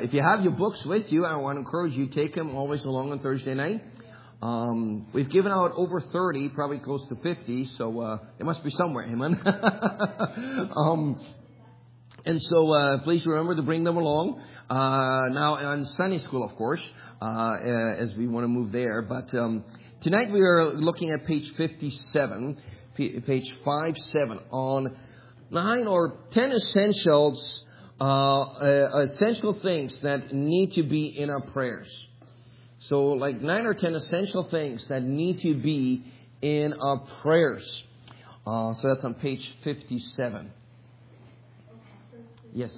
if you have your books with you, I want to encourage you, take them always along on Thursday night. We've given out over 30, probably close to 50, so it must be somewhere, amen. And so please remember to bring them along. Now on Sunday school, of course, as we want to move there. But tonight we are looking at page 57, page 57, on 9 or 10 essentials, essential things that need to be in our prayers. So like 9 or 10 essential things that need to be in our prayers. So that's on page 57. Yes.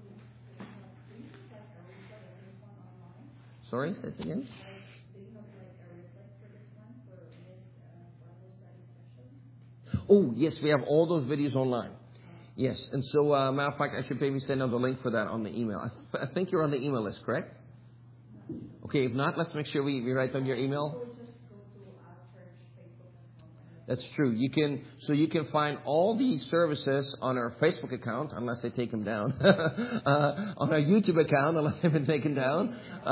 Sorry, say it again. Oh, yes, we have all those videos online. Yes, and so, matter of fact, I should maybe send out the link for that on the email. I think you're on the email list, correct? Okay, if not, let's make sure we write down your email. That's true. You can find all these services on our Facebook account, unless they take them down. On our YouTube account, unless they've been taken down.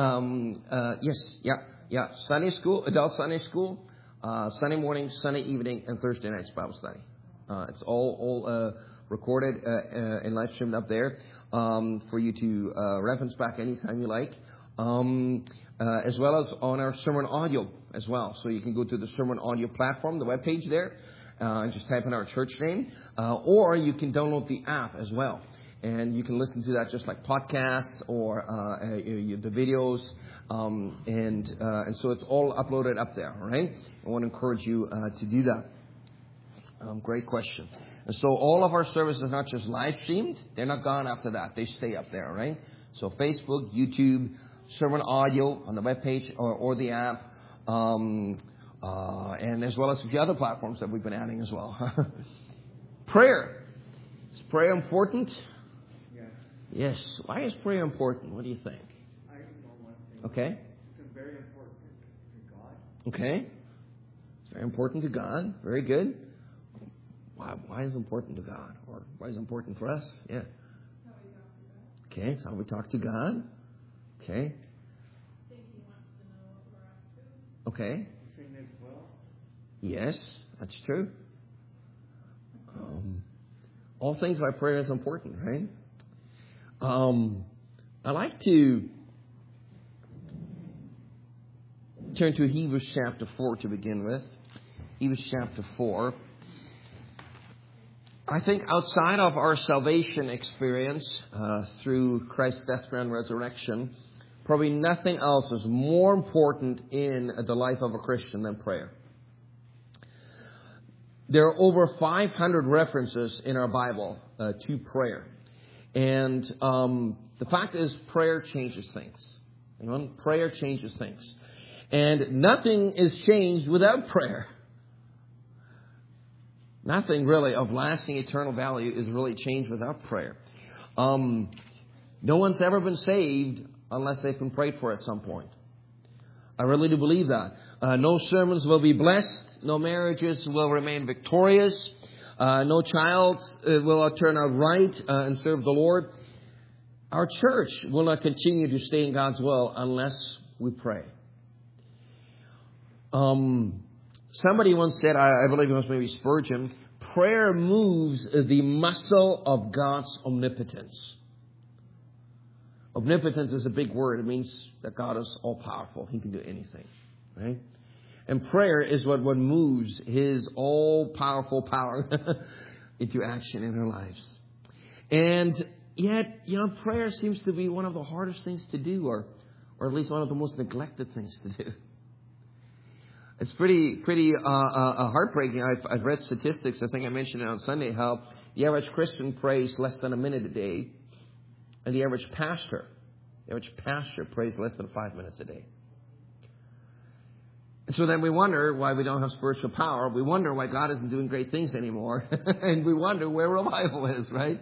Sunday school, adult Sunday school, Sunday morning, Sunday evening, and Thursday night's Bible study. It's all recorded and live streamed up there for you to reference back anytime you like. As well as on our sermon audio as well. So you can go to the sermon audio platform, the webpage there, and just type in our church name. Or you can download the app as well. And you can listen to that just like podcast or the videos. And so it's all uploaded up there, all right? I want to encourage you to do that. Great question. And so all of our services are not just live streamed. They're not gone after that. They stay up there, all right? So Facebook, YouTube, sermon audio on the webpage or the app, and as well as a few other platforms that we've been adding as well. Prayer. Is prayer important? Yes. Yes. Why is prayer important? What do you think? I know one thing. Okay. It's very important to God. Okay. It's very important to God. Very good. Why is it important to God? Or why is it important for us? Yeah. Okay, it's how we talk to God. Okay. Okay. Yes, that's true. All things by prayer is important, right? I like to turn to Hebrews chapter 4 to begin with. Hebrews chapter 4. I think outside of our salvation experience through Christ's death, burial, and resurrection, probably nothing else is more important in the life of a Christian than prayer. There are over 500 references in our Bible to prayer. And the fact is, prayer changes things. You know, prayer changes things. And nothing is changed without prayer. Nothing really of lasting eternal value is really changed without prayer. No one's ever been saved unless they've been prayed for at some point. I really do believe that. No sermons will be blessed. No marriages will remain victorious. No child will turn out right and serve the Lord. Our church will not continue to stay in God's will unless we pray. Somebody once said, I believe it was maybe Spurgeon, prayer moves the muscle of God's omnipotence. Omnipotence is a big word. It means that God is all-powerful. He can do anything, right? And prayer is what moves His all-powerful power into action in our lives. And yet, prayer seems to be one of the hardest things to do, or at least one of the most neglected things to do. It's pretty heartbreaking. I've read statistics. I think I mentioned it on Sunday, how the average Christian prays less than a minute a day, and the average pastor prays less than 5 minutes a day. And so then we wonder why we don't have spiritual power. We wonder why God isn't doing great things anymore, and we wonder where revival is, right?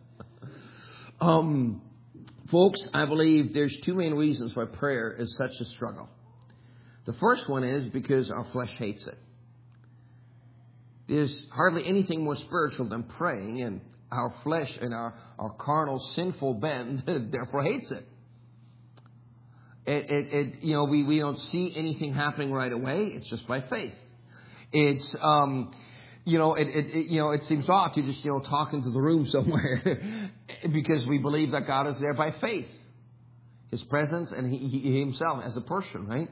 Folks, I believe there's two main reasons why prayer is such a struggle. The first one is because our flesh hates it. There's hardly anything more spiritual than praying, and our flesh and our carnal sinful bent therefore hates it. We don't see anything happening right away. It's just by faith. It's, it seems odd to just, talk into the room somewhere because we believe that God is there by faith. His presence and he himself as a person, right?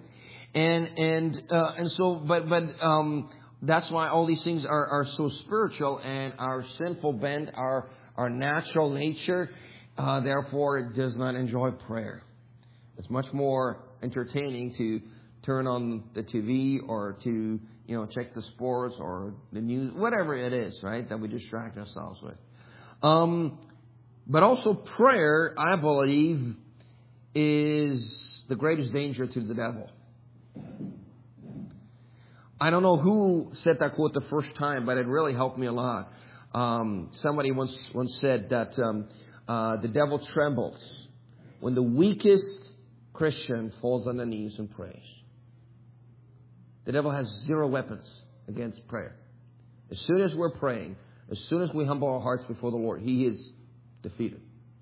But that's why all these things are so spiritual, and our sinful bent, our natural nature, therefore it does not enjoy prayer. It's much more entertaining to turn on the TV or to, check the sports or the news, whatever it is, right, that we distract ourselves with. But also prayer, I believe, is the greatest danger to the devil. I don't know who said that quote the first time, but it really helped me a lot. Somebody once said that the devil trembles when the weakest Christian falls on the knees and prays. The devil has zero weapons against prayer. As soon as we're praying, as soon as we humble our hearts before the Lord, he is defeated.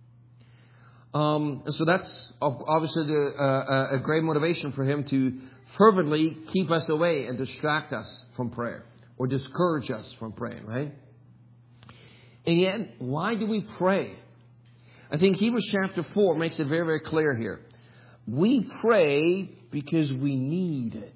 And so that's obviously a great motivation for him to fervently keep us away and distract us from prayer or discourage us from praying, right? And yet, why do we pray? I think Hebrews chapter 4 makes it very, very clear here. We pray because we need it.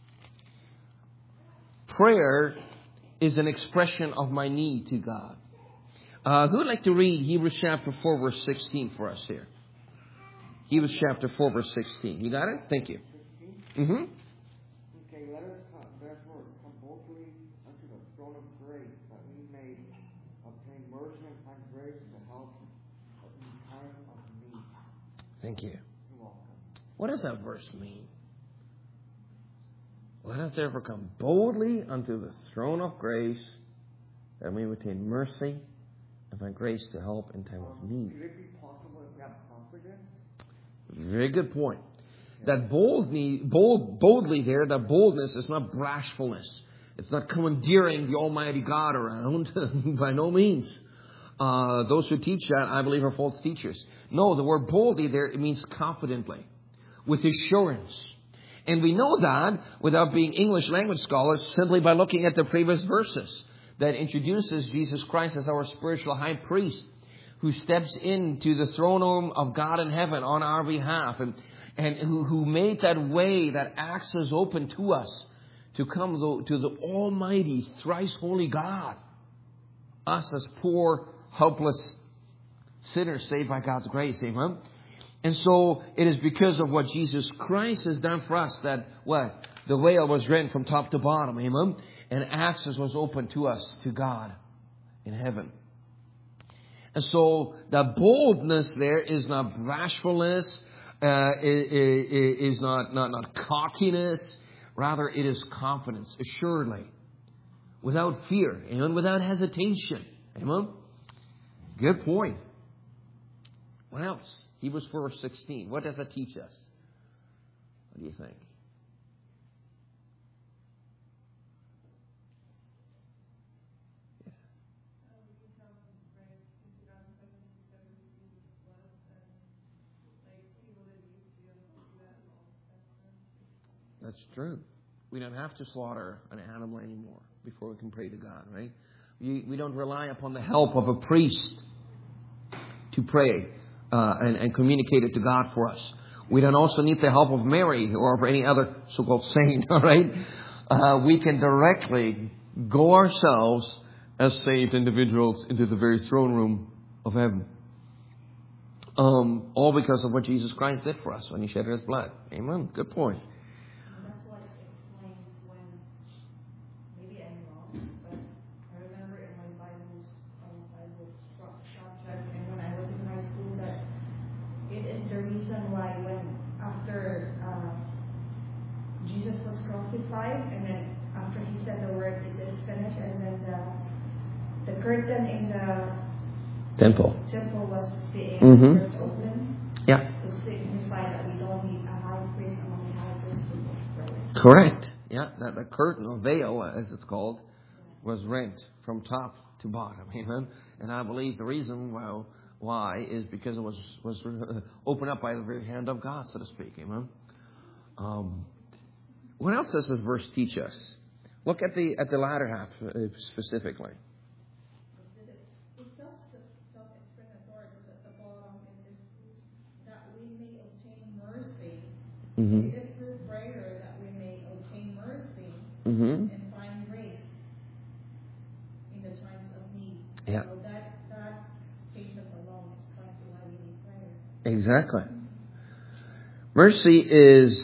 Prayer is an expression of my need to God. Who would like to read Hebrews chapter 4 verse 16 for us here? Hebrews chapter 4 verse 16. You got it? Thank you. Mm-hmm. Okay, let us therefore come boldly unto the throne of grace, that we may obtain mercy and find grace to help in time of need. Thank you. You're welcome. What does that verse mean? Let us therefore come boldly unto the throne of grace, that we may obtain mercy and find grace to help in time of need. Could it be possible if we have confidence? Very good point. That boldly there, that boldness is not bashfulness. It's not commandeering the Almighty God around. By no means. Those who teach that, I believe, are false teachers. No, the word boldly there, it means confidently, with assurance. And we know that without being English language scholars, simply by looking at the previous verses that introduces Jesus Christ as our spiritual high priest, who steps into the throne room of God in heaven on our behalf, and who made that way, that access open to us to come to the Almighty, thrice holy God. Us as poor, helpless sinners saved by God's grace. Amen? And so it is because of what Jesus Christ has done for us that the veil was rent from top to bottom. Amen? And access was open to us, to God in heaven. And so the boldness there is not bashfulness, is not cockiness. Rather, it is confidence, assuredly, without fear, and without hesitation. Amen? Good point. What else? Hebrews 4 verse 16. What does that teach us? What do you think? That's true. We don't have to slaughter an animal anymore before we can pray to God, right? We don't rely upon the help of a priest to pray and communicate it to God for us. We don't also need the help of Mary or of any other so-called saint, all right? We can directly go ourselves as saved individuals into the very throne room of heaven. All because of what Jesus Christ did for us when He shed His blood. Amen. Good point. And then after He said the word, it is finished, and then the curtain in the temple was being ripped open. Yeah. To signify that we don't need a high priest among the high priests to pray. Correct. Yeah, that the curtain or veil, as it's called, was rent from top to bottom. Amen. And I believe the reason Why? Is because it was opened up by the very hand of God, so to speak. Amen. What else does this verse teach us? Look at the latter half specifically. It's self-explanatory because at the bottom it is that we may obtain mercy. Mm-hmm. It is through prayer that we may obtain mercy Mm-hmm. and find grace in the times of need. Yeah. So that statement alone is trying to why we need prayer. Exactly. Mercy is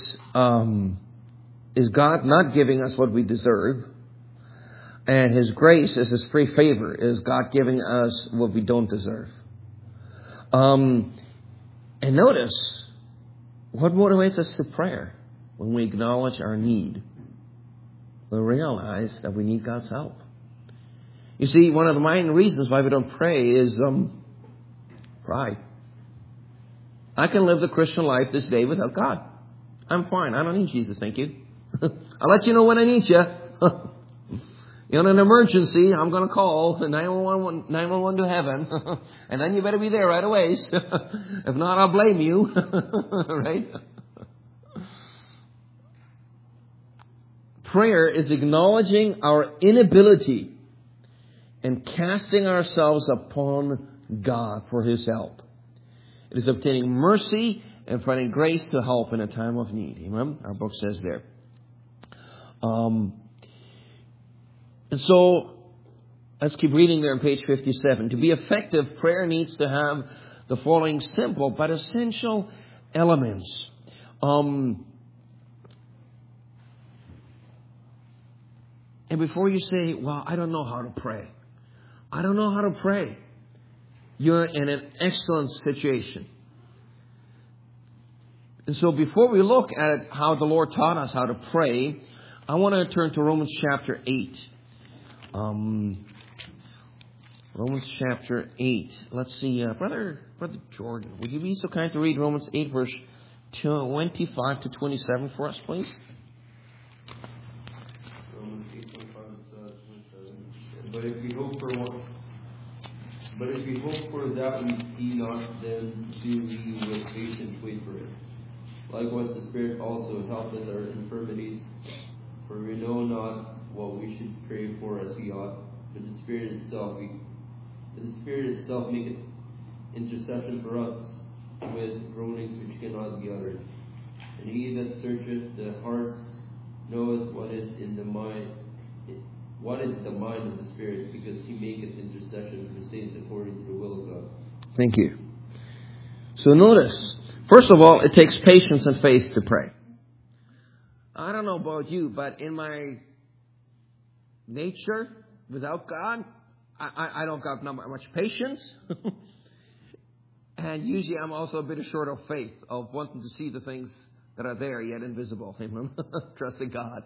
God not giving us what we deserve, and His grace is His free favor, is God giving us what we don't deserve. And notice what motivates us to prayer when we acknowledge our need. We realize that we need God's help. You see, one of the main reasons why we don't pray is pride. I can live the Christian life this day without God. I'm fine. I don't need Jesus, thank you. I'll let you know when I need you. In an emergency, I'm going to call 911 to heaven. And then you better be there right away. If not, I'll blame you. Right? Prayer is acknowledging our inability and casting ourselves upon God for His help. It is obtaining mercy and finding grace to help in a time of need. Amen? Our book says there. And so, let's keep reading there on page 57. To be effective, prayer needs to have the following simple but essential elements. And before you say, well, I don't know how to pray. I don't know how to pray. You're in an excellent situation. And so before we look at how the Lord taught us how to pray, I want to turn to Romans chapter 8. Romans chapter 8. Let's see, Brother Jordan, would you be so kind to read Romans 8, verse 25 to 27 for us, please? Romans 8, 25 to 27. But if we hope for that we see not, then do we with patience wait for it. Likewise, the Spirit also helpeth our infirmities, for we know not what we should pray for as we ought, but the Spirit itself maketh intercession for us with groanings which cannot be uttered. And He that searcheth the hearts knoweth what is the mind of the Spirit, because He maketh intercession for the saints according to the will of God. Thank you. So notice, first of all, it takes patience and faith to pray. I don't know about you, but in my nature, without God, I don't got much patience. And usually I'm also a bit short of faith, of wanting to see the things that are there yet invisible. Amen. Trusting God.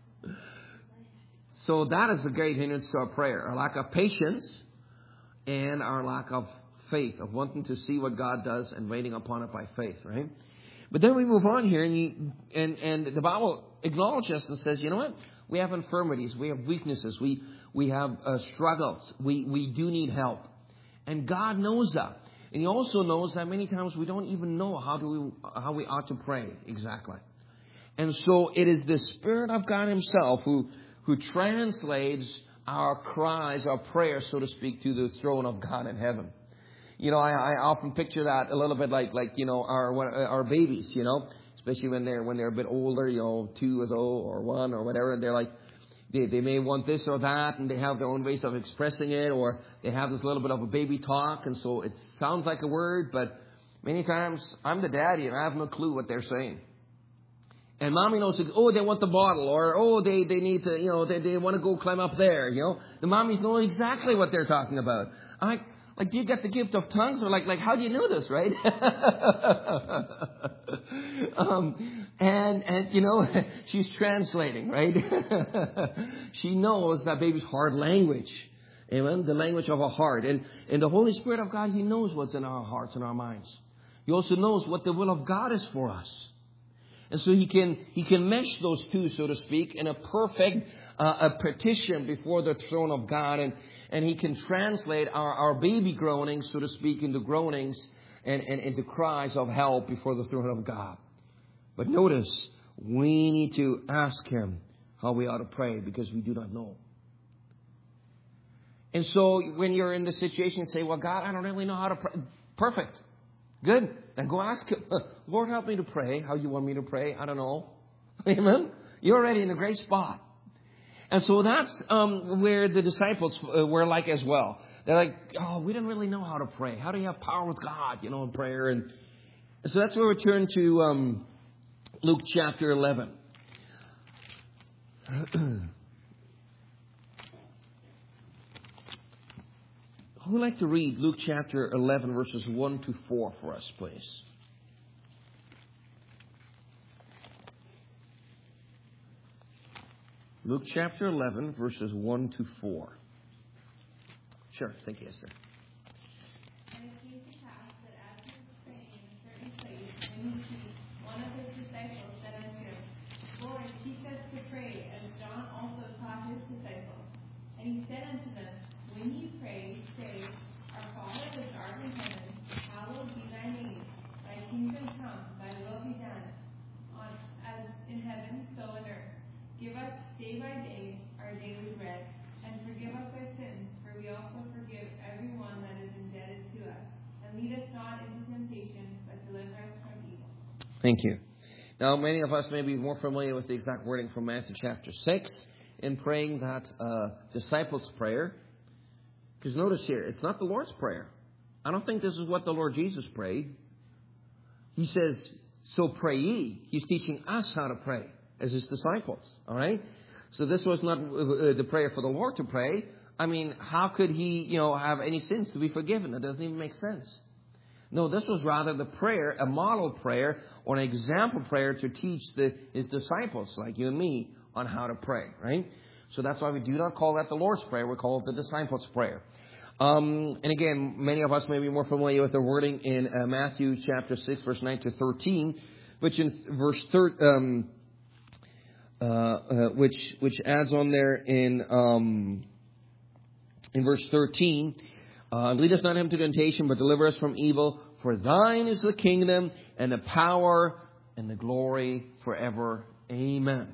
So that is a great hindrance to our prayer. Our lack of patience and our lack of faith, of wanting to see what God does and waiting upon it by faith, right? But then we move on here, and the Bible acknowledges and says, you know what? We have infirmities, we have weaknesses, we have struggles, we do need help. And God knows that. And He also knows that many times we don't even know how we ought to pray exactly. And so it is the Spirit of God Himself who translates our cries, our prayers, so to speak, to the throne of God in heaven. You know, I often picture that a little bit like our babies, you know, especially when they're a bit older, you know, 2 years old or 1 or whatever, and they're like, they may want this or that, and they have their own ways of expressing it, or they have this little bit of a baby talk, and so it sounds like a word, but many times I'm the daddy and I have no clue what they're saying. And mommy knows, oh, they want the bottle, or oh, they need to, you know, they want to go climb up there, you know. The mommies know exactly what they're talking about. Like, do you get the gift of tongues? Or like, how do you know this, right? And you know, she's translating, right? She knows that baby's heart language. Amen? The language of our heart. And the Holy Spirit of God, He knows what's in our hearts and our minds. He also knows what the will of God is for us. And so He can mesh those two, so to speak, in a perfect a petition before the throne of God. And He can translate our baby groanings, so to speak, into groanings and into cries of help before the throne of God. But notice, we need to ask Him how we ought to pray, because we do not know. And so when you're in the situation, say, well, God, I don't really know how to pray. Perfect. Good. Then go ask Him. Lord, help me to pray. How you want me to pray? I don't know. Amen. You're already in a great spot. And so that's where the disciples were like as well. They're like, oh, we didn't really know how to pray. How do you have power with God, in prayer? And so that's where we turn to Luke chapter 11. Who would like to read Luke chapter 11, verses 1 to 4 for us, please? Luke chapter 11, verses 1 to 4. Sure. Thank you, Esther. And it came to pass that as he was praying in a certain place, when he ceased, one of his disciples said unto him, Lord, teach us to pray, as John also taught his disciples. And he said unto them, when ye pray, say, Our Father which art in heaven, hallowed be thy name. Thy kingdom come, thy will be done, as in heaven, so on earth. Give us day by day our daily bread, and forgive us our sins, for we also forgive everyone that is indebted to us. And lead us not into temptation, but deliver us from evil. Thank you. Now, many of us may be more familiar with the exact wording from Matthew chapter 6 in praying that disciples' prayer. Because notice here, it's not the Lord's Prayer. I don't think this is what the Lord Jesus prayed. He says, so pray ye. He's teaching us how to pray as His disciples. All right? So this was not the prayer for the Lord to pray. I mean, how could He, have any sins to be forgiven? That doesn't even make sense. No, this was rather the prayer, a model prayer or an example prayer to teach His disciples, like you and me, on how to pray. Right? So that's why we do not call that the Lord's Prayer. We call it the disciples' prayer. And again, many of us may be more familiar with the wording in Matthew chapter 6, verse 9 to 13, which in verse which adds on there in verse 13, lead us not into temptation, but deliver us from evil. For thine is the kingdom and the power and the glory forever. Amen.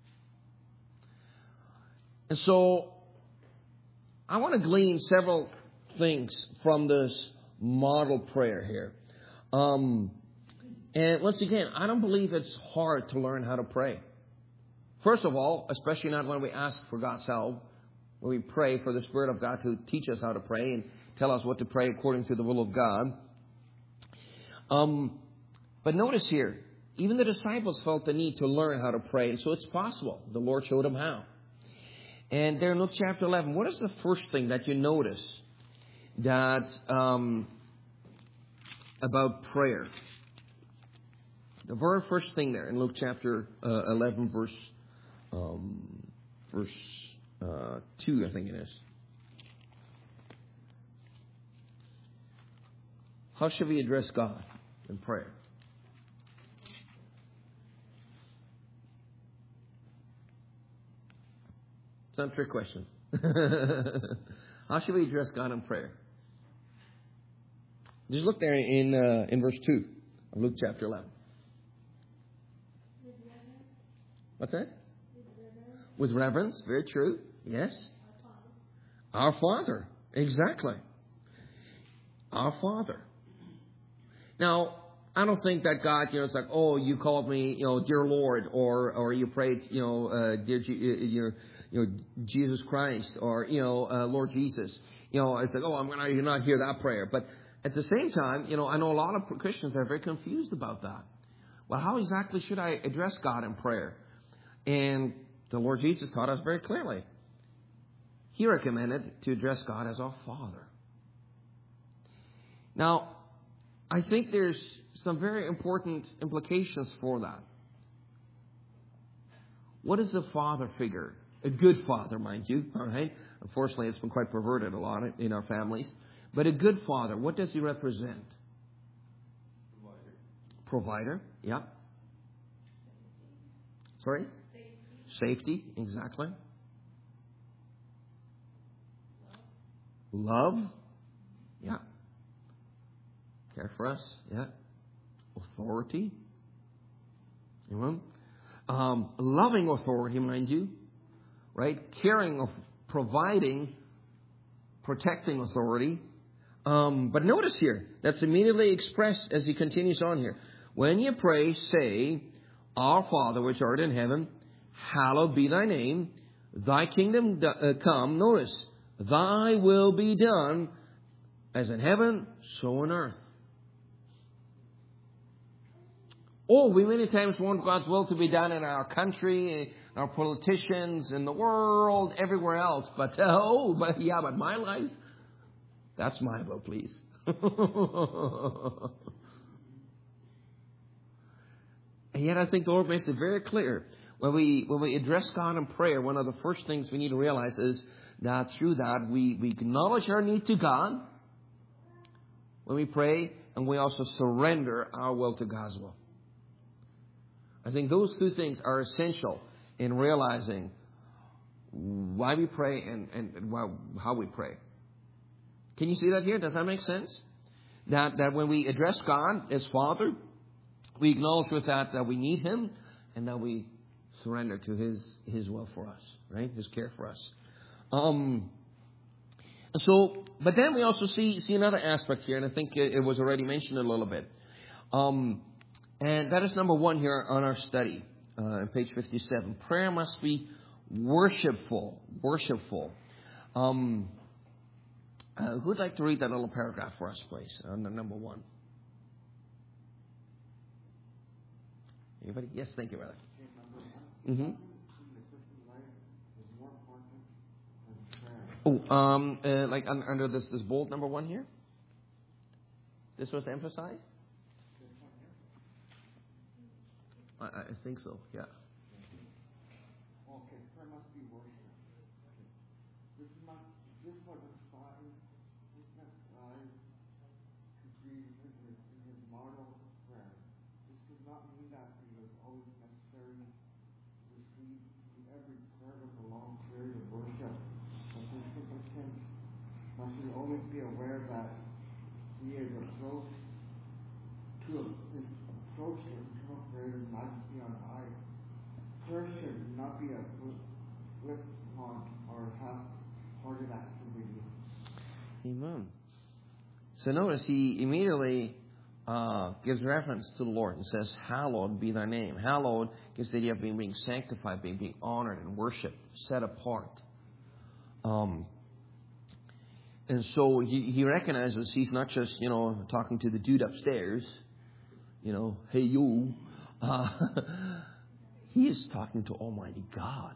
And so I want to glean several things from this model prayer here. And once again, I don't believe it's hard to learn how to pray. First of all, especially not when we ask for God's help, when we pray for the Spirit of God to teach us how to pray and tell us what to pray according to the will of God. But notice here, even the disciples felt the need to learn how to pray, and so it's possible. The Lord showed them how. And there in Luke chapter 11, what is the first thing that you notice that about prayer? The very first thing there in Luke chapter 11, verse 2, I think it is. How should we address God in prayer? It's not a trick question. How should we address God in prayer? Just look there in verse 2 of Luke chapter 11. What's that? With reverence. Very true. Yes. Our Father. Exactly. Our Father. Now, I don't think that God, it's like, oh, you called me, dear Lord, or you prayed, dear, Jesus Christ, or Lord Jesus. It's like, oh, I'm going to not hear that prayer. But at the same time, I know a lot of Christians are very confused about that. Well, how exactly should I address God in prayer? And the Lord Jesus taught us very clearly. He recommended to address God as our Father. Now, I think there's some very important implications for that. What is a father figure? A good father, mind you. All right. Unfortunately, it's been quite perverted a lot in our families. But a good father, what does he represent? Provider. Yeah. Sorry? Safety, exactly. Love, yeah. Care for us, yeah. Authority, amen. Loving authority, mind you, right? Caring, providing, protecting authority. But notice here, that's immediately expressed as he continues on here. When you pray, say, Our Father which art in heaven, hallowed be thy name. Thy kingdom come. Notice, thy will be done as in heaven, so on earth. Oh, we many times want God's will to be done in our country, our politicians, in the world, everywhere else. But but my life, that's my will, please. And yet I think the Lord makes it very clear. When we address God in prayer, one of the first things we need to realize is that through that we acknowledge our need to God when we pray, and we also surrender our will to God's will. I think those two things are essential in realizing why we pray and how we pray. Can you see that here? Does that make sense? That when we address God as Father, we acknowledge with that we need Him, and that we surrender to His will for us, right? His care for us. But then we also see another aspect here, and I think it was already mentioned a little bit. And that is number one here on our study, on page 57. Prayer must be worshipful. Who'd like to read that little paragraph for us, please, on the number one? Anybody? Yes, thank you, brother. Mm-hmm. Like under this bold number one here? This was emphasized? I think so, yeah. Okay, prayer must be worship. This was emphasized to Jesus in his model prayer. This does not mean that it was always necessary to receive every prayer with a long period of worship. But participants must always be aware that his approach to eternal creator majesty on high. Prayer should not be a flip-flop or half-hearted activity. Amen. So notice he immediately gives reference to the Lord and says, hallowed be thy name. Hallowed gives the idea of being sanctified, being honored and worshipped, set apart. And so he recognizes he's not just, talking to the dude upstairs, hey you. He is talking to Almighty God.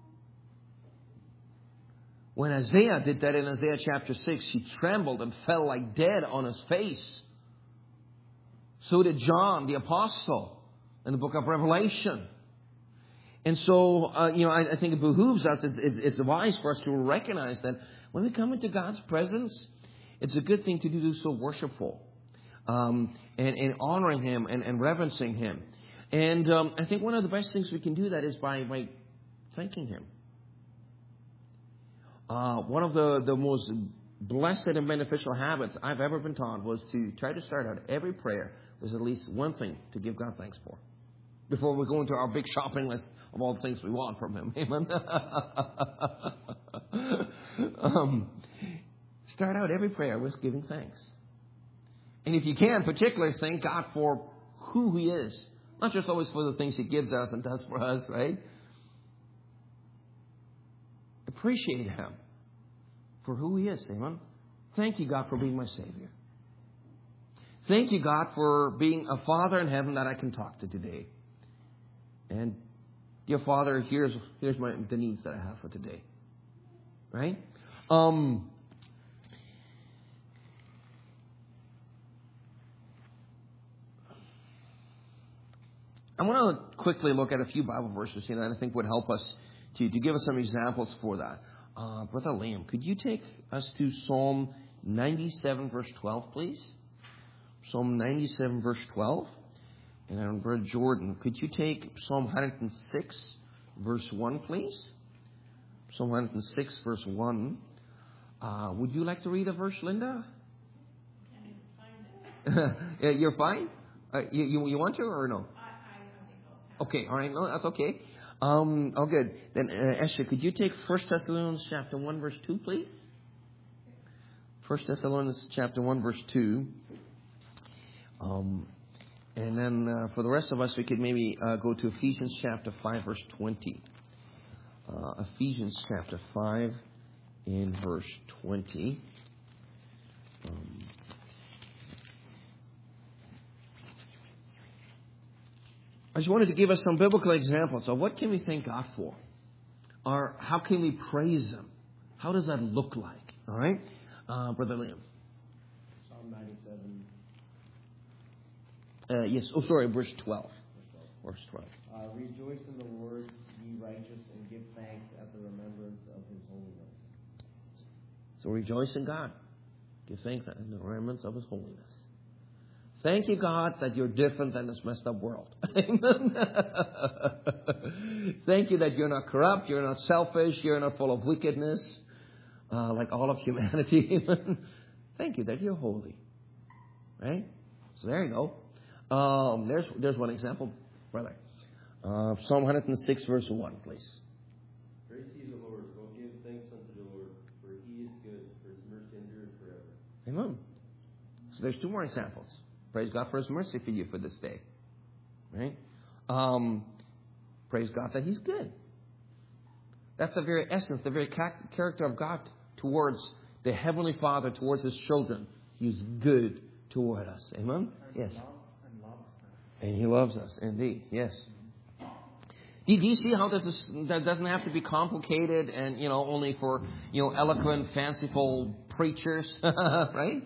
When Isaiah did that in Isaiah chapter 6, he trembled and fell like dead on his face. So did John, the apostle, in the book of Revelation. And so, I think it behooves us, it's wise for us to recognize that when we come into God's presence, it's a good thing to do so worshipful. And honoring Him and reverencing Him. And I think one of the best things we can do that is by thanking Him. One of the most blessed and beneficial habits I've ever been taught was to try to start out every prayer with at least one thing to give God thanks for, before we go into our big shopping list of all the things we want from Him. Amen. Start out every prayer with giving thanks. And if you can, particularly thank God for who He is. Not just always for the things He gives us and does for us, right? Appreciate Him for who He is, amen? Thank you, God, for being my Savior. Thank you, God, for being a Father in heaven that I can talk to today. And, dear Father, here's the needs that I have for today. Right? I want to quickly look at a few Bible verses here that I think would help us to give us some examples for that. Brother Liam, could you take us to Psalm 97, verse 12, please? Psalm 97, verse 12. And then Brother Jordan, could you take Psalm 106, verse 1, please? Psalm 106, verse 1. Would you like to read a verse, Linda? You're fine? You want to or no? Okay, all right. No, that's okay. Oh, good. Then, Esther, could you take 1 Thessalonians chapter 1, verse 2, please? 1 Thessalonians chapter 1, verse 2. And then for the rest of us, we could maybe go to Ephesians chapter 5, verse 20. Ephesians chapter 5 in verse 20. I just wanted to give us some biblical examples of what can we thank God for? Or how can we praise Him? How does that look like? All right? Brother Liam. Psalm 97. Yes. Oh, sorry. Verse 12. Verse 12. Rejoice in the Lord, ye righteous, and give thanks at the remembrance of His holiness. So rejoice in God. Give thanks at the remembrance of His holiness. Thank you, God, that you're different than this messed up world. Amen. Thank you that you're not corrupt, you're not selfish, you're not full of wickedness, like all of humanity. Thank you that you're holy. Right? So there you go. There's one example, brother. Psalm 106, verse 1, please. Praise ye the Lord. Oh, give thanks unto the Lord, for He is good, for His mercy endureth forever. Amen. So there's two more examples. Praise God for His mercy for you for this day. Right? Praise God that He's good. That's the very essence, the very character of God towards the Heavenly Father, towards His children. He's good toward us. Amen? Yes. And He loves us, indeed. Yes. Do you see how that doesn't have to be complicated and, only for, eloquent, fanciful preachers, right?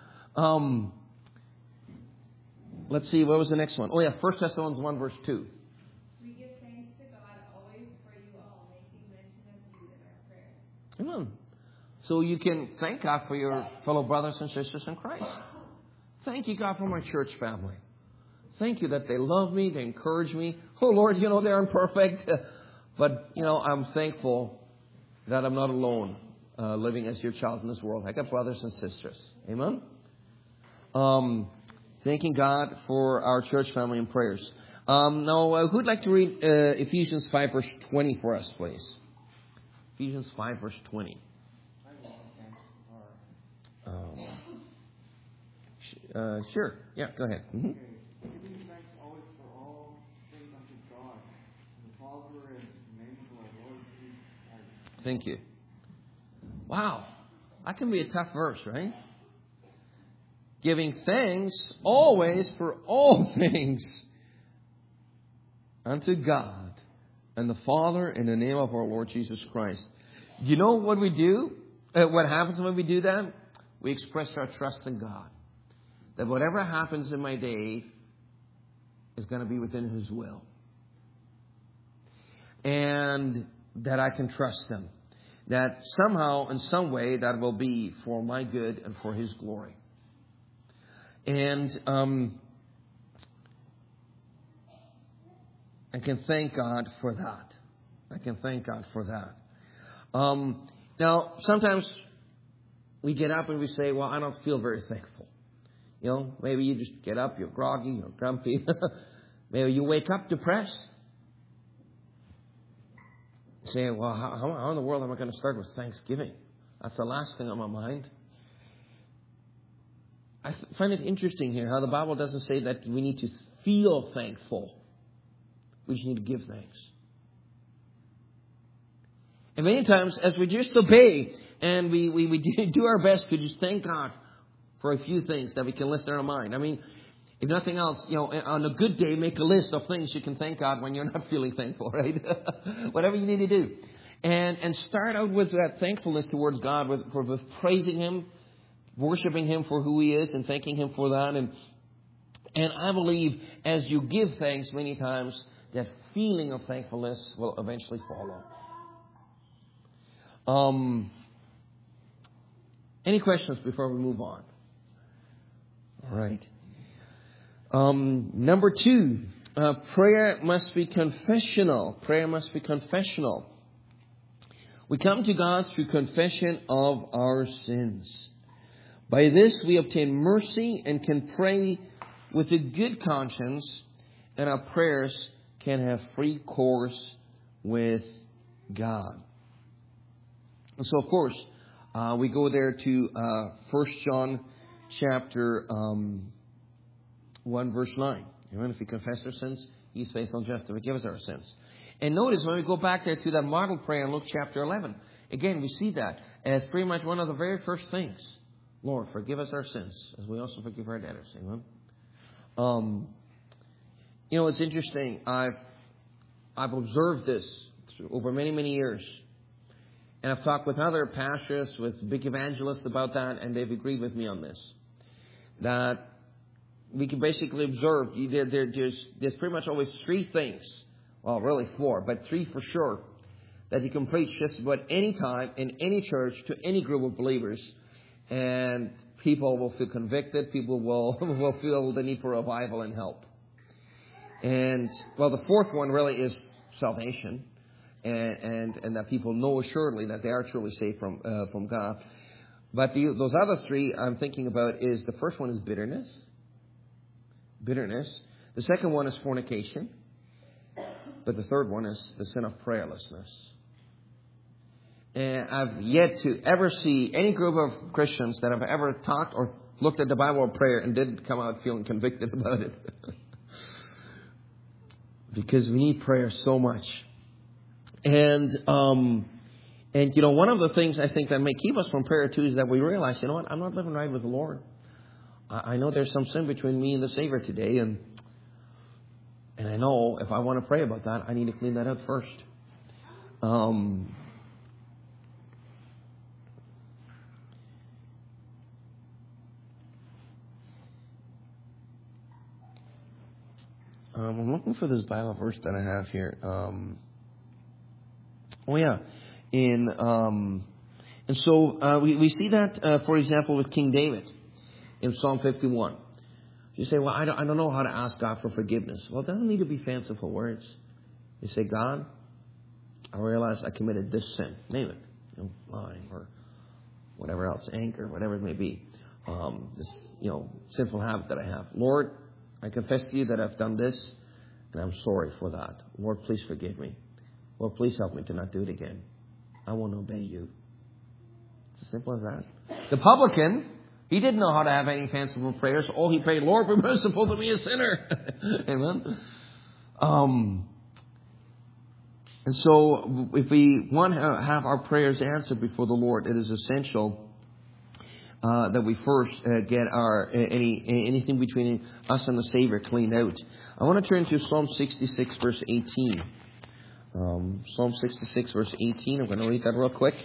Let's see, what was the next one? Oh, yeah, 1 Thessalonians 1, verse 2. We give thanks to God always for you all, making mention of you in our prayers. Amen. So you can thank God for your fellow brothers and sisters in Christ. Thank you, God, for my church family. Thank you that they love me, they encourage me. Oh, Lord, they aren't perfect. But, I'm thankful that I'm not alone living as your child in this world. I got brothers and sisters. Amen? Thanking God for our church family in prayers. Now, who'd like to read Ephesians 5, verse 20 for us, please? Ephesians 5, verse 20. Sure. Yeah, go ahead. Mm-hmm. Giving thanks always for all things unto God, the Father, in the name of our Lord Jesus Christ. Thank you. Wow. That can be a tough verse, right? Giving thanks always for all things unto God and the Father in the name of our Lord Jesus Christ. Do you know what we do? What happens when we do that? We express our trust in God. That whatever happens in my day is going to be within His will. And that I can trust Him. That somehow, in some way, that will be for my good and for His glory. And I can thank God for that. I can thank God for that. Now, sometimes we get up and we say, well, I don't feel very thankful. Maybe you just get up, you're groggy, you're grumpy. Maybe you wake up depressed. Say, well, how in the world am I going to start with Thanksgiving? That's the last thing on my mind. I find it interesting here how the Bible doesn't say that we need to feel thankful. We just need to give thanks. And many times, as we just obey and we do our best to just thank God for a few things that we can list in our mind. I mean, if nothing else, on a good day, make a list of things you can thank God when you're not feeling thankful, right? Whatever you need to do. And start out with that thankfulness towards God, with praising Him, worshiping Him for who He is, and thanking Him for that. And I believe as you give thanks many times, that feeling of thankfulness will eventually follow. Any questions before we move on? All right. Number 2, prayer must be confessional. Prayer must be confessional. We come to God through confession of our sins. By this we obtain mercy and can pray with a good conscience, and our prayers can have free course with God. And so, of course, we go there to 1 John chapter 1, verse 9. Amen. If we confess our sins, He's faithful and just to forgive us our sins. And notice when we go back there to that model prayer in Luke chapter 11, again, we see that as pretty much one of the very first things. Lord, forgive us our sins, as we also forgive our debtors. Amen. It's interesting. I've observed this over many, many years. And I've talked with other pastors, with big evangelists about that, and they've agreed with me on this. That we can basically observe there's pretty much always 3 things. Well, really 4, but 3 for sure. That you can preach just about any time, in any church, to any group of believers. And people will feel convicted. People will feel the need for revival and help. And, well, the 4th one really is salvation. And that people know assuredly that they are truly saved from God. But those other 3 I'm thinking about is, the first one is bitterness. Bitterness. The second one is fornication. But the third one is the sin of prayerlessness. And I've yet to ever see any group of Christians that have ever talked or looked at the Bible or prayer and didn't come out feeling convicted about it. Because we need prayer so much. And one of the things I think that may keep us from prayer too is that we realize, I'm not living right with the Lord. I know there's some sin between me and the Savior today, and I know if I want to pray about that, I need to clean that up first. I'm looking for this Bible verse that I have here. And so we see that, for example, with King David in Psalm 51. You say, well, I don't know how to ask God for forgiveness. Well, it doesn't need to be fanciful words. You say, God, I realize I committed this sin. Name it. Lying or whatever else, anger, whatever it may be. This, sinful habit that I have. Lord, I confess to you that I've done this, and I'm sorry for that. Lord, please forgive me. Lord, please help me to not do it again. I want to obey you. It's as simple as that. The publican, he didn't know how to have any fanciful prayers. All he prayed, Lord, be merciful to me, a sinner. Amen. And so if we want to have our prayers answered before the Lord, it is essential that we first get our anything between us and the Savior cleaned out. I want to turn to Psalm 66, verse 18. Psalm 66, verse 18. I'm going to read that real quick.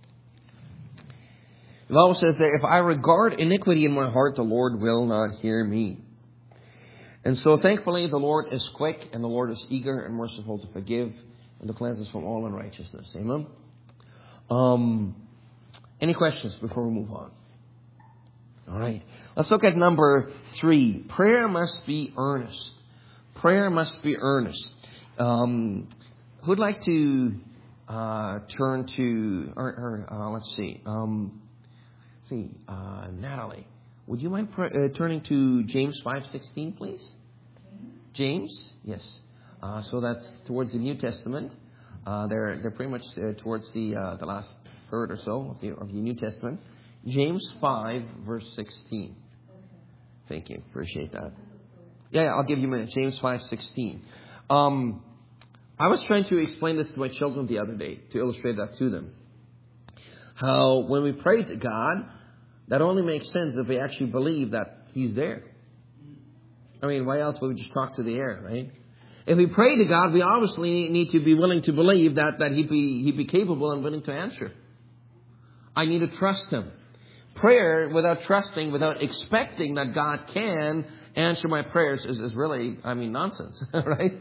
The Bible says that if I regard iniquity in my heart, the Lord will not hear me. And so thankfully the Lord is quick and the Lord is eager and merciful to forgive and to cleanse us from all unrighteousness. Amen. Any questions before we move on? All right. Let's look at number 3. Prayer must be earnest. Prayer must be earnest. Who'd like to turn to, let's see. Natalie, would you mind turning to James 5:16, please? James, yes. So that's towards the New Testament. They're pretty much towards the last third or so of the New Testament. James 5, verse 16. Thank you. Appreciate that. Yeah, I'll give you a minute. James 5:16. I was trying to explain this to my children the other day to illustrate that to them. How when we pray to God, that only makes sense if we actually believe that He's there. I mean, why else would we just talk to the air, right? If we pray to God, we obviously need to be willing to believe that He'd be capable and willing to answer. I need to trust Him. Prayer without trusting, without expecting that God can answer my prayers is really, nonsense, right?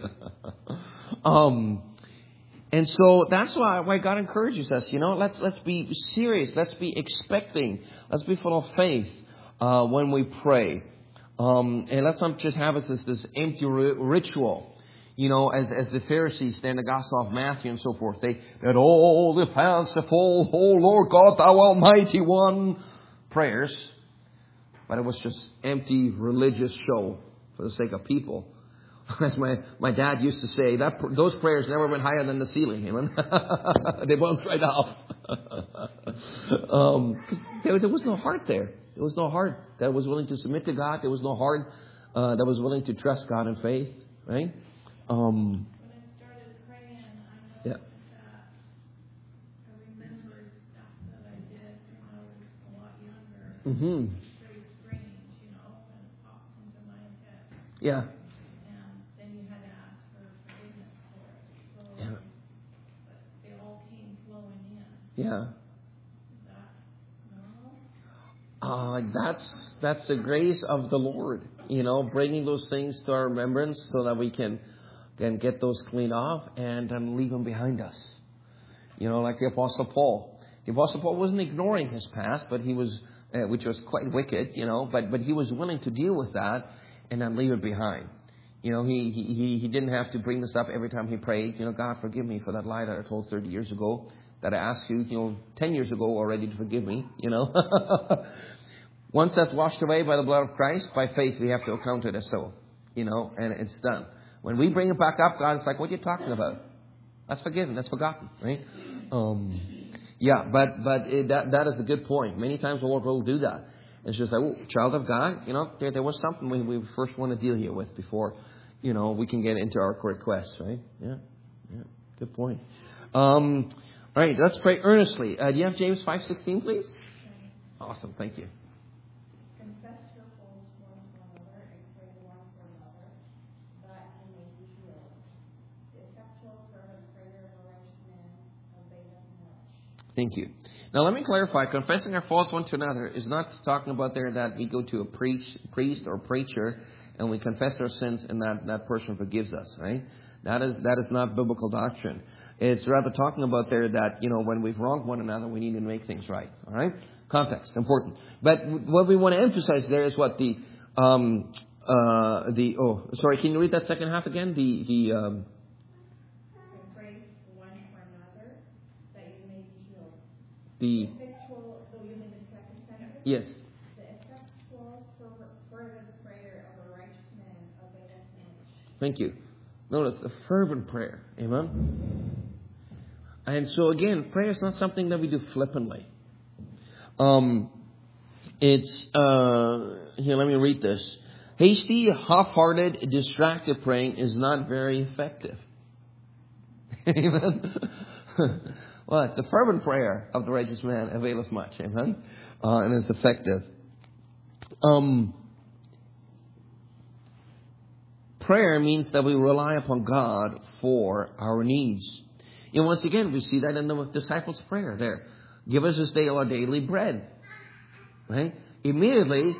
And so that's why God encourages us, let's be serious. Let's be expecting. Let's be full of faith when we pray. And let's not just have it as this empty ritual. You know, as the Pharisees there in the Gospel of Matthew and so forth. They had all the fanciful, oh Lord God, thou Almighty One prayers. But it was just empty religious show for the sake of people. As my dad used to say, those prayers never went higher than the ceiling. Amen? They bounced right off. There was no heart there. There was no heart that was willing to submit to God. There was no heart that was willing to trust God in faith. Right? When I started praying, I noticed that I remembered stuff that I did when I was a lot younger. Mm-hmm. Very strange, you know, and it popped into my head. Yeah. And then you had to ask for forgiveness for it. So Yeah. but they all came flowing in. Yeah. Is that normal? That's the grace of the Lord. You know, bringing those things to our remembrance so that we can get those cleaned off and leave them behind us. You know, like the Apostle Paul. The Apostle Paul wasn't ignoring his past, but he was, which was quite wicked, you know, but he was willing to deal with that and then leave it behind. You know, he didn't have to bring this up every time he prayed. You know, God, forgive me for that lie that I told 30 years ago, that I asked you, 10 years ago already to forgive me, you know. Once that's washed away by the blood of Christ, by faith we have to account it as so, you know, and it's done. When we bring it back up, God's like, what are you talking about? That's forgiven. That's forgotten, right? Yeah, but that is a good point. Many times the Lord will do that. It's just like, oh, child of God, you know, there was something we first want to deal here with before, you know, we can get into our requests, right? Yeah, good point. All right, let's pray earnestly. Do you have James 5:16, please? Awesome, thank you. Confess your faults one to another and pray one for another, that you may be healed. The effectual fervent prayer of a righteous man availeth much. Thank you. Now let me clarify. Confessing our faults one to another is not talking about there that we go to a priest or preacher and we confess our sins and that person forgives us, right? That is not biblical doctrine. It's rather talking about there that, you know, when we've wronged one another, we need to make things right. All right? Context, important. But what we want to emphasize there is what can you read that second half again? And pray one for another, that you may be healed. The effectual, so you mean the second sentence? Yes. The effectual fervent prayer of a righteous man availeth much. Thank you. Notice the fervent prayer. Amen. And so again, prayer is not something that we do flippantly. It's here. Let me read this. Hasty, half-hearted, distracted praying is not very effective. Amen. What? The fervent prayer of the righteous man availeth much. Amen. And it's effective. Prayer means that we rely upon God for our needs. And once again, we see that in the disciples' prayer there. Give us this day our daily bread. Right? Immediately,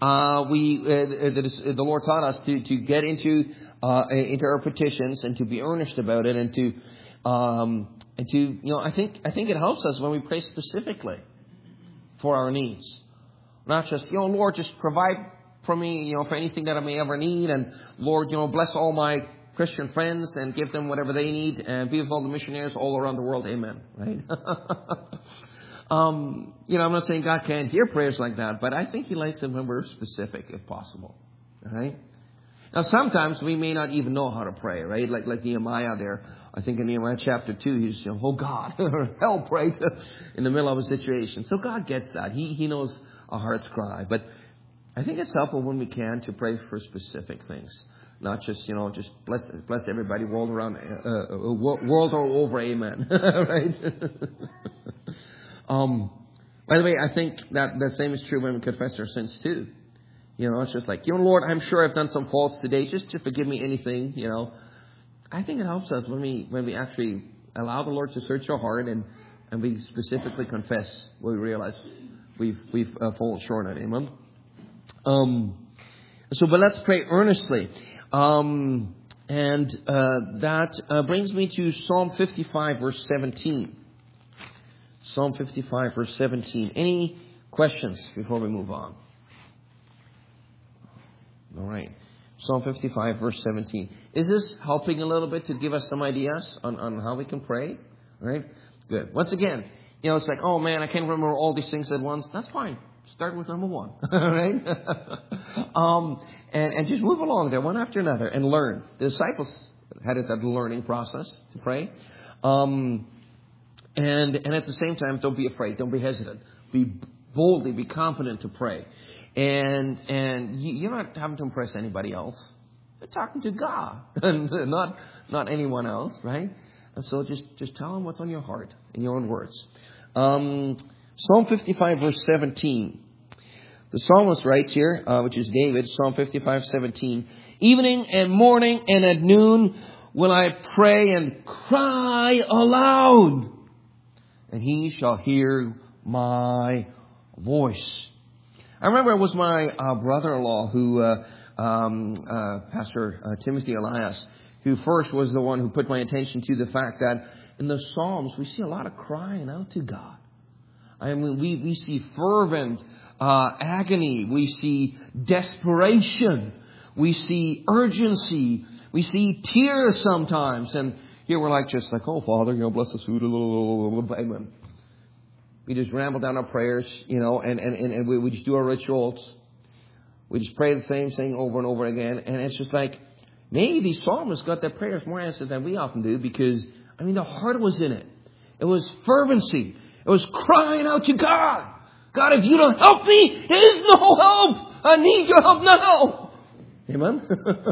the Lord taught us to get into our petitions and to be earnest about it and to you know, I think it helps us when we pray specifically for our needs. Not just, you know, Lord, just provide for me, you know, for anything that I may ever need, and Lord, you know, bless all my Christian friends and give them whatever they need, and be with all the missionaries all around the world. Amen. Right? You know, I'm not saying God can't hear prayers like that, but I think He likes it when we're specific, if possible. All right? Now, sometimes we may not even know how to pray, right? Like Nehemiah there. I think in Nehemiah chapter 2, he's, you know, oh God, help, right? In the middle of a situation. So God gets that. He knows our heart's cry. But I think it's helpful when we can to pray for specific things. Not just, you know, just bless everybody world around, world all over, amen. Right? By the way, I think that the same is true when we confess our sins too. You know, it's just like, you know, Lord, I'm sure I've done some faults today. Just to forgive me anything, you know. I think it helps us when we actually allow the Lord to search our heart and we specifically confess where we realize we've fallen short on Him. But let's pray earnestly. That brings me to Psalm 55, verse 17. Psalm 55, verse 17. Any questions before we move on? All right. Psalm 55, verse 17. Is this helping a little bit to give us some ideas on how we can pray? All right. Good. Once again, it's like, oh man, I can't remember all these things at once. That's fine. Start with number one. All right. And just move along there one after another and learn. The disciples had that learning process to pray. And at the same time, don't be afraid. Don't be hesitant. Be boldly, be confident to pray. And you're not having to impress anybody else. You're talking to God and not anyone else, right? And so just tell him what's on your heart in your own words. Psalm 55, verse 17. The psalmist writes here, which is David, Psalm 55, 17. Evening and morning and at noon will I pray and cry aloud, and he shall hear my voice. I remember it was my brother-in-law who, Pastor Timothy Elias, who first was the one who put my attention to the fact that in the Psalms we see a lot of crying out to God. I mean, we see fervent agony. We see desperation. We see urgency. We see tears sometimes. And here we're just like, oh, Father, bless us. Amen. We just ramble down our prayers, and we just do our rituals. We just pray the same thing over and over again. And it's just like, maybe these psalmists got their prayers more answered than we often do because, the heart was in it. It was fervency. It was crying out to God. God, if you don't help me, there is no help. I need your help now. Amen?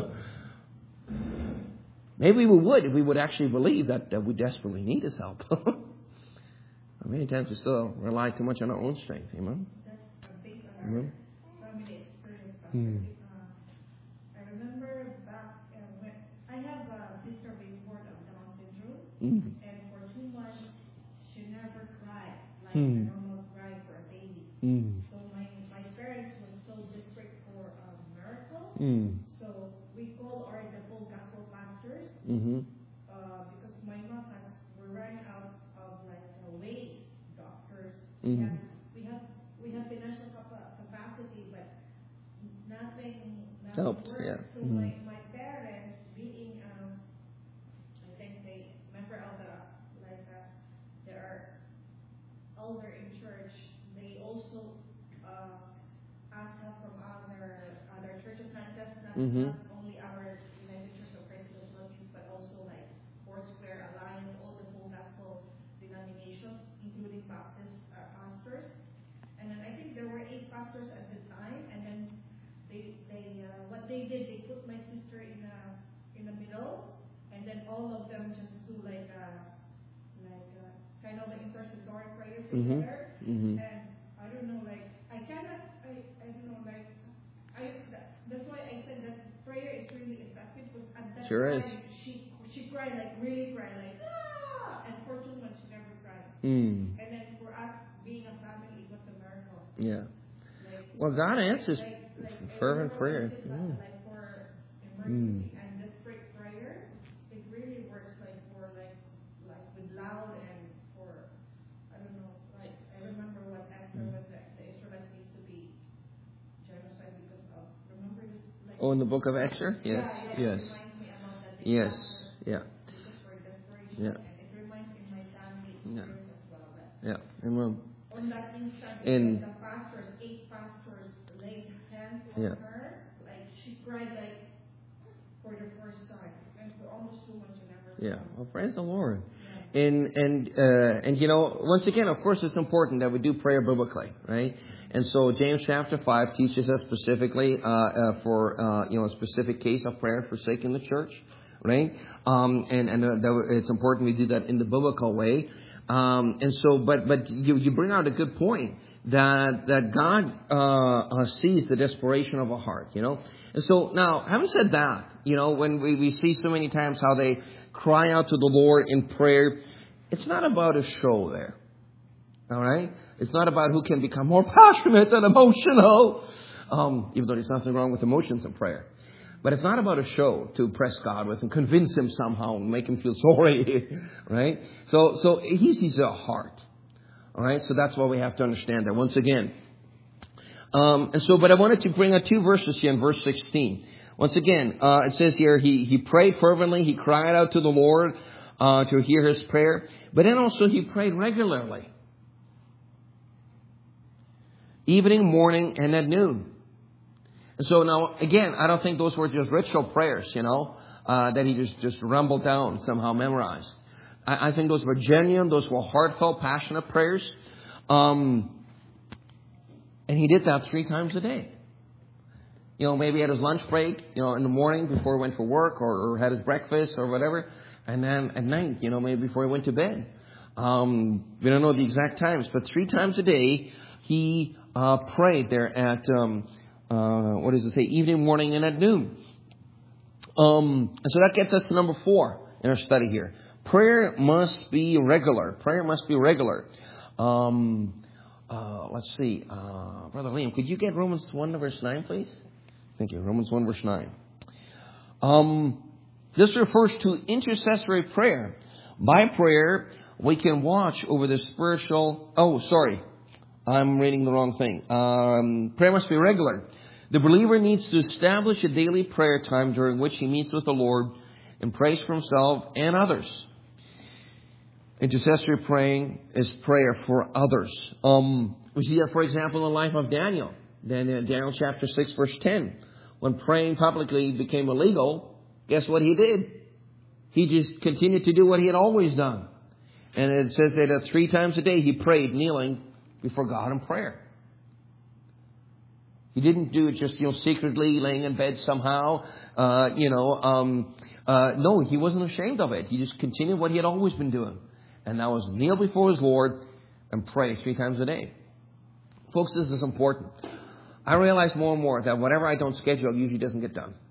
Maybe we would if we would actually believe that we desperately need His help. Many times we still rely too much on our own strength. Amen? That's a big family experience. I remember back when I have a sister born of Down syndrome, and for 2 months she never cried like a normal cry for a baby. So my parents were so desperate for a miracle. So we called the full gospel pastors because my mom we're running out of ways, doctors. We have financial capacity, but nothing helped. worked. Yeah. So my parents, being I think they member of they are elder in church. They also ask help from other churches, not only our United Church of Christ in the Philippines, but also Foursquare Alliance, all the full gospel denominations, including Baptist pastors. And then I think there were 8 pastors at the time, and then they what they did, they put my sister in the middle, and then all of them just do kind of an intercessory prayer together. And I don't know, that's why I said that prayer is really effective, because at that time she cried, really cried, and for 2 months she never cried. And then for us being a family, it was a miracle. Yeah. Well, God answers fervent prayer. For emergency and desperate prayer, it really works with loud and for, I don't know, I remember what Esther when the Israelites needs to be genocide because of, remember this? In the book of Esther? Yes. Yes. It reminds me about that. Yes. Yeah. Because for desperation. Yeah. And it reminds me of my family experience as well. Yeah. Amen. On that instant, the pastors, 8 pastors laid hands on her, she cried for the first time, and for almost 2 months she never cried. Yeah. Well, praise the Lord. Yeah. And once again, of course, it's important that we do prayer biblically, right? And so James chapter 5 teaches us specifically for a specific case of prayer forsaking the church, right? And it's important we do that in the biblical way. And so, but you bring out a good point that God sees the desperation of a heart, And so now, having said that, when we see so many times how they cry out to the Lord in prayer, it's not about a show there. All right? It's not about who can become more passionate and emotional, even though there's nothing wrong with emotions in prayer. But it's not about a show to impress God with and convince Him somehow and make Him feel sorry, right? So He sees a heart, all right? So that's why we have to understand that. Once again, But I wanted to bring out 2 verses here in verse 16. Once again, it says here, he prayed fervently, he cried out to the Lord to hear his prayer, but then also he prayed regularly. Evening, morning, and at noon. And so now, again, I don't think those were just ritual prayers, that he just rumbled down, somehow memorized. I think those were genuine, those were heartfelt, passionate prayers. And he did that 3 times a day. Maybe at his lunch break, in the morning before he went for work or had his breakfast or whatever. And then at night, maybe before he went to bed. We don't know the exact times, but 3 times a day he prayed there at, evening, morning, and at noon. And so that gets us to number 4 in our study here. Prayer must be regular. Prayer must be regular. Let's see. Brother Liam, could you get Romans 1 verse 9, please? Thank you. Romans 1 verse 9. This refers to intercessory prayer. By prayer, we can watch over the spiritual... Oh, sorry. I'm reading the wrong thing. Prayer must be regular. The believer needs to establish a daily prayer time during which he meets with the Lord and prays for himself and others. Intercessory praying is prayer for others. We see that, for example, in the life of Daniel. Daniel chapter 6, verse 10. When praying publicly became illegal, guess what he did? He just continued to do what he had always done. And it says that 3 times a day he prayed, kneeling before God in prayer. He didn't do it just, secretly, laying in bed somehow. No, he wasn't ashamed of it. He just continued what he had always been doing. And that was kneel before his Lord and pray 3 times a day. Folks, this is important. I realize more and more that whatever I don't schedule usually doesn't get done.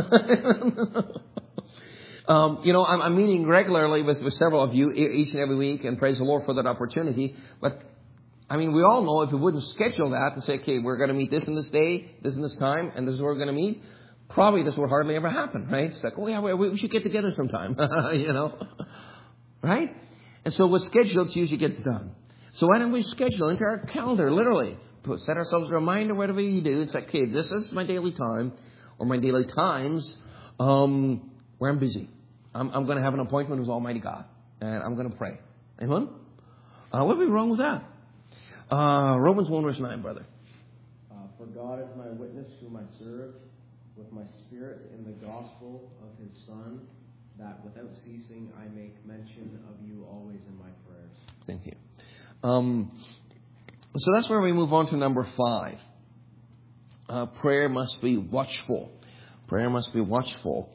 I'm meeting regularly with several of you each and every week, and praise the Lord for that opportunity. But we all know if we wouldn't schedule that and say, okay, we're going to meet this and this day, this and this time, and this is where we're going to meet, probably this would hardly ever happen, right? It's like, oh yeah, we should get together sometime, right? And so with schedule, it usually gets done. So why don't we schedule into our calendar, literally? Set ourselves a reminder, whatever you do. It's like, okay, this is my daily time or my daily times where I'm busy. I'm going to have an appointment with Almighty God, and I'm going to pray. Amen? What would be wrong with that? Romans 1 verse 9, brother. For God is my witness whom I serve with my spirit in the gospel of his Son, that without ceasing I make mention of you always in my prayers. Thank you. So that's where we move on to number 5. Prayer must be watchful. Prayer must be watchful.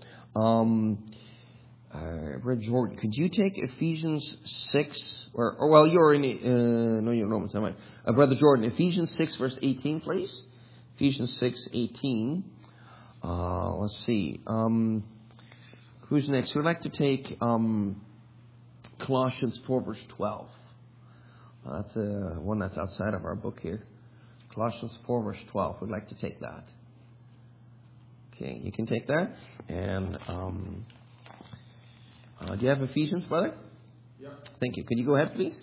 Brother Jordan, could you take Ephesians 6, you're in, you're Romans, am I? Brother Jordan, Ephesians 6 verse 18, please. Ephesians 6, 18. Let's see. Who's next? Who'd like to take Colossians 4 verse 12? That's one that's outside of our book here. Colossians 4 verse 12. We'd like to take that. Okay, you can take that. And do you have Ephesians, brother? Yeah. Thank you. Could you go ahead, please?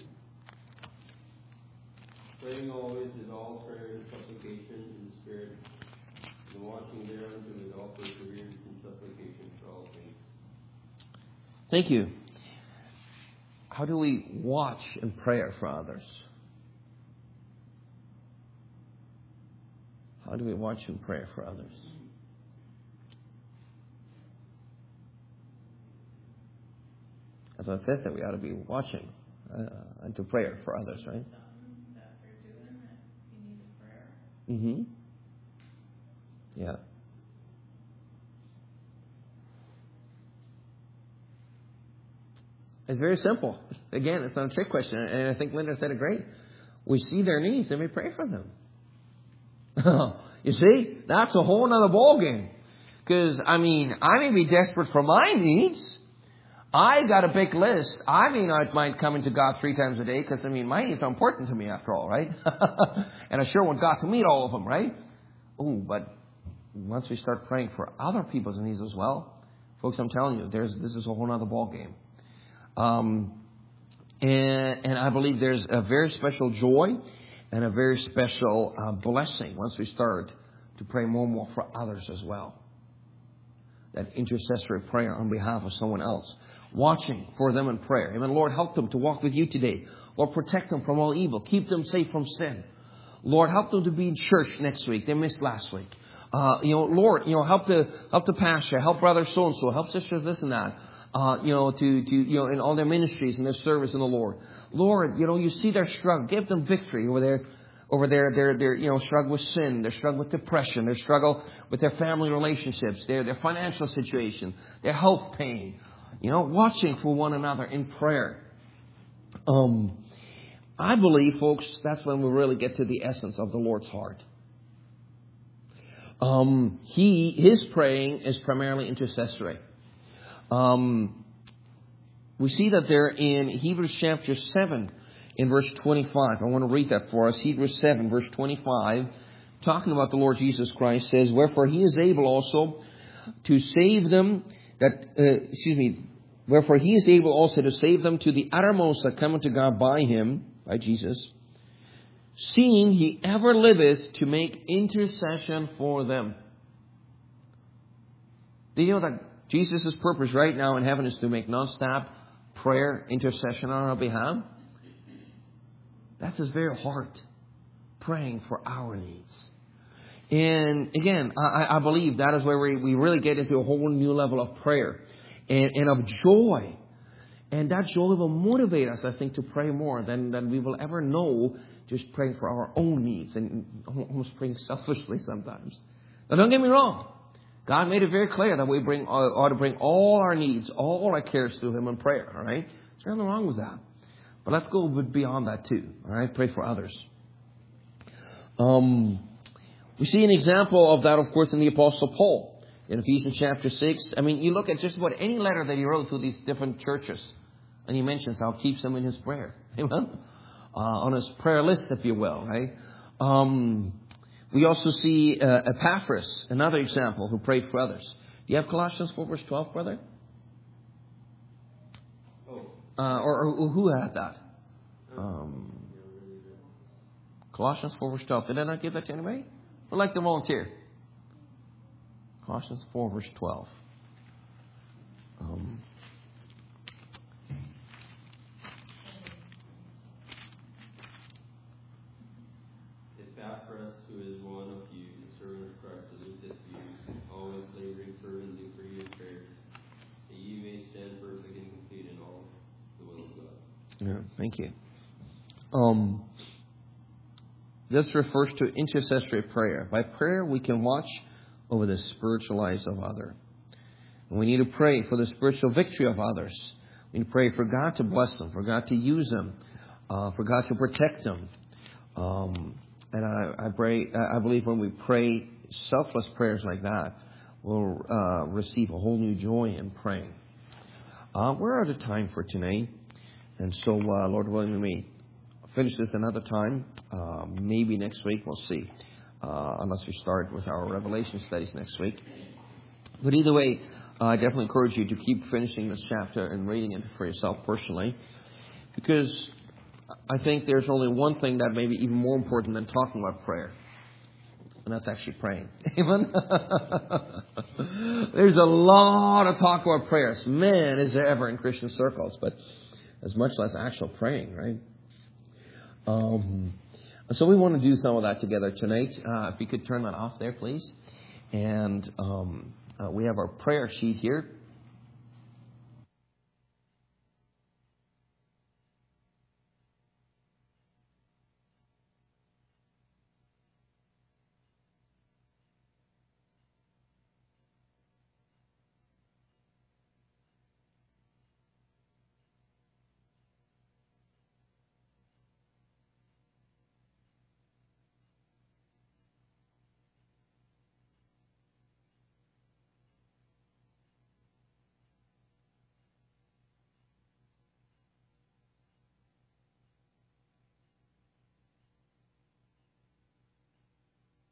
Praying always in all prayer and supplication in the Spirit, and watching thereunto with all perseverance and supplication for all things. Thank you. How do we watch in prayer for others? How do we watch in prayer for others? As I said, that we ought to be watching into prayer for others, right? That they're doing that you need a prayer. Mm-hmm. Yeah. It's very simple. Again, it's not a trick question. And I think Linda said it great. We see their needs and we pray for them. You see, that's a whole other ballgame. Because, I may be desperate for my needs. I got a big list. I may not mind coming to God 3 times a day because, my needs are important to me after all, right? And I sure want God to meet all of them, right? Oh, but once we start praying for other people's needs as well, folks, I'm telling you, this is a whole other ballgame. And I believe there's a very special joy and a very special blessing once we start to pray more and more for others as well. That intercessory prayer on behalf of someone else. Watching for them in prayer. Amen. Lord, help them to walk with you today. Lord, protect them from all evil. Keep them safe from sin. Lord, help them to be in church next week. They missed last week. Lord, help the pastor, help brother so-and-so, help sister this and that. In all their ministries and their service in the Lord. Lord, you see their struggle. Give them victory over their struggle with sin, their struggle with depression, their struggle with their family relationships, their financial situation, their health pain. Watching for one another in prayer. I believe, folks, that's when we really get to the essence of the Lord's heart. His praying is primarily intercessory. We see that there in Hebrews chapter 7 in verse 25. I want to read that for us. Hebrews 7 verse 25, talking about the Lord Jesus Christ, says, "Wherefore he is able also to save them wherefore he is able also to save them to the uttermost that come unto God by him," by Jesus, "seeing he ever liveth to make intercession for them." Do you know that Jesus' purpose right now in heaven is to make non-stop prayer, intercession on our behalf? That's his very heart, praying for our needs. And again, I believe that is where we really get into a whole new level of prayer and of joy. And that joy will motivate us, I think, to pray more than we will ever know just praying for our own needs and almost praying selfishly sometimes. Now, don't get me wrong. God made it very clear that we ought to bring all our needs, all our cares to him in prayer. All right? There's nothing wrong with that. But let's go beyond that too. All right? Pray for others. We see an example of that, of course, in the Apostle Paul. In Ephesians chapter 6. I mean, you look at just about any letter that he wrote to these different churches. And he mentions how he keeps them in his prayer. Amen? On his prayer list, if you will. Right? We also see Epaphras, another example, who prayed for others. Do you have Colossians 4 verse 12, brother? Or who had that? Colossians 4 verse 12. Did I not give that to anybody? I'd like to volunteer. Colossians 4 verse 12. Epaphras, who is one of you, the servant of Christ, saluteth you, always laboring fervently for your prayers, that ye may stand perfect and complete in all the will of God. Yeah, thank you. This refers to intercessory prayer. By prayer, we can watch over the spiritual lives of others. And we need to pray for the spiritual victory of others. We need to pray for God to bless them, for God to use them, for God to protect them. And I believe when we pray selfless prayers like that, we'll receive a whole new joy in praying. We're out of time for tonight. And so, Lord willing, we may finish this another time. Maybe next week, we'll see. Unless we start with our Revelation studies next week. But either way, I definitely encourage you to keep finishing this chapter and reading it for yourself personally. Because I think there's only one thing that may be even more important than talking about prayer. And that's actually praying. Amen? There's a lot of talk about prayers. Man, is there ever in Christian circles. But as much less actual praying, right? So we want to do some of that together tonight. If you could turn that off there, please. And we have our prayer sheet here.